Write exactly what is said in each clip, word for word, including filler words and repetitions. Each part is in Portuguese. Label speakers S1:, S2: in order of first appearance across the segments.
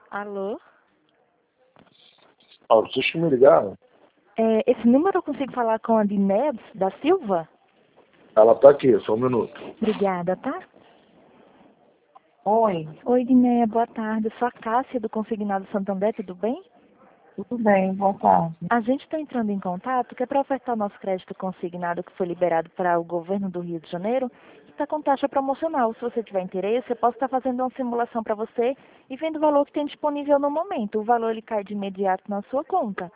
S1: Alô?
S2: Ah, vocês que me ligaram?
S1: É, esse número eu consigo falar com a Diné da Silva?
S2: Ela tá aqui, só um minuto.
S1: Obrigada, tá?
S3: Oi,
S1: Oi, Diné, boa tarde. Eu sou a Cássia do Consignado Santander, tudo bem?
S3: tudo bem, boa tarde.
S1: A gente está entrando em contato que é para ofertar o nosso crédito consignado que foi liberado para o governo do Rio de Janeiro e está com taxa promocional. Se você tiver interesse, eu posso estar fazendo uma simulação para você e vendo o valor que tem disponível no momento. O valor ele cai de imediato na sua conta.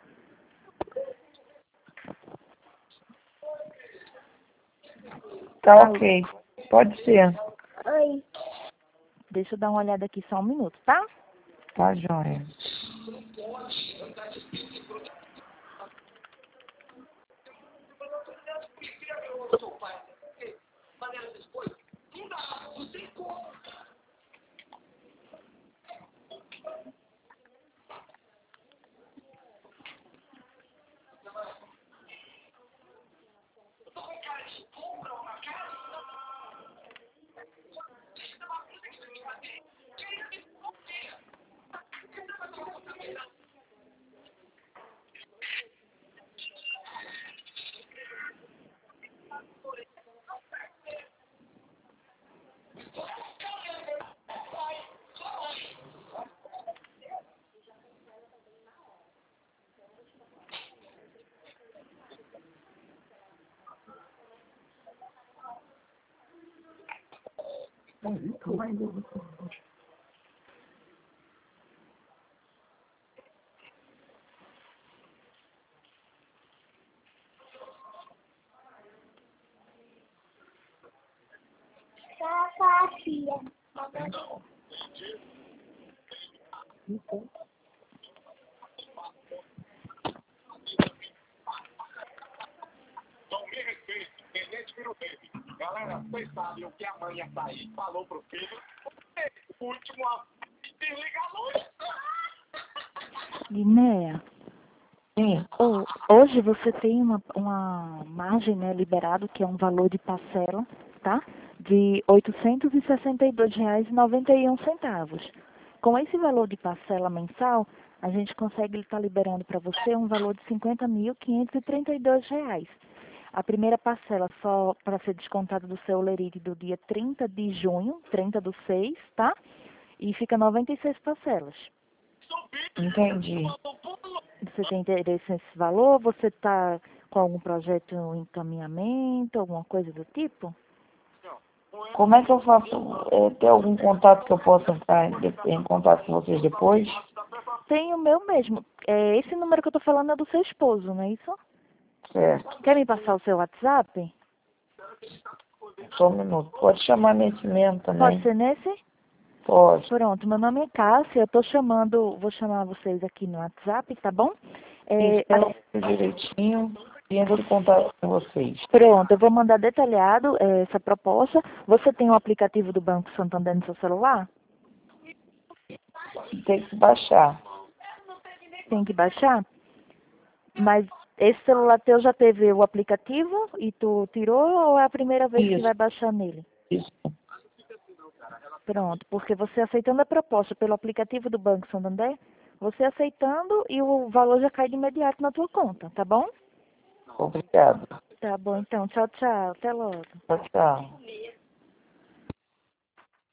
S3: Tá
S1: Alô?
S3: ok, pode ser.
S1: Oi. Deixa eu dar uma olhada aqui só um minuto, tá?
S3: Tá joia.
S2: Então me respeite, tenente vira o dele. Galera, vocês sabem o que a mãe açaí falou pro filho? O último a desliga a luz.
S1: Diné.
S3: Sim,
S1: Oh, hoje você tem uma, uma margem, né, liberado, que é um valor de parcela, tá? De oitocentos e sessenta e dois reais e noventa e um centavos. Com esse valor de parcela mensal, a gente consegue estar liberando para você um valor de cinquenta mil quinhentos e trinta e dois reais. A primeira parcela só para ser descontada do seu lerite do dia trinta de junho, trinta do seis, tá? E fica noventa e seis parcelas.
S3: entendi.
S1: Você tem interesse nesse valor? Você está com algum projeto em encaminhamento, alguma coisa do tipo?
S3: Como é que eu faço? É, tem algum contato que eu possa entrar em, em contato com vocês depois?
S1: Tem o meu mesmo. É, esse número que eu estou falando é do seu esposo, não é isso?
S3: Certo,
S1: Quer me passar o seu WhatsApp?
S3: só um minuto. Pode chamar nesse mesmo
S1: Pode
S3: também?
S1: ser nesse?
S3: Pode.
S1: Pronto, meu nome é Cássia, eu estou chamando, vou chamar vocês aqui no WhatsApp, tá bom? É,
S3: Isso, pelo direitinho e entro em contato com vocês.
S1: pronto, eu vou mandar detalhado é, essa proposta. Você tem o aplicativo do Banco Santander no seu celular?
S3: Tem que baixar.
S1: Tem que baixar? Mas esse celular teu já teve o aplicativo e tu tirou ou é a primeira vez que
S3: Isso,
S1: vai baixar nele?
S3: isso.
S1: Pronto, porque você aceitando a proposta pelo aplicativo do Banco Santander, você aceitando e o valor já cai de imediato na tua conta, tá bom?
S3: Obrigado.
S1: Tá bom, então. Tchau, tchau. Até logo.
S3: Tchau, tchau.